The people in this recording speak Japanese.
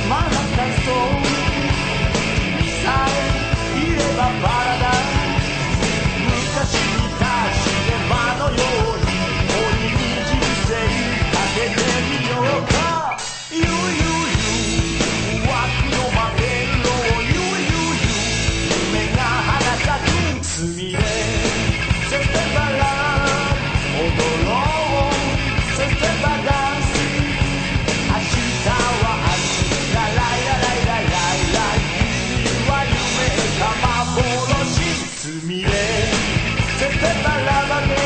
マンハッタンソウル君さえいればパラダイス昔見たシネマのように追いに人生かけてみようかゆうゆうゆう枠のマテンローゆうゆうゆう夢が花咲くすみれセプテンバーラ踊ろうセプテンバーダンス明日は明日ライラライライライライ君は夢か幻すみれセプテンバーラバで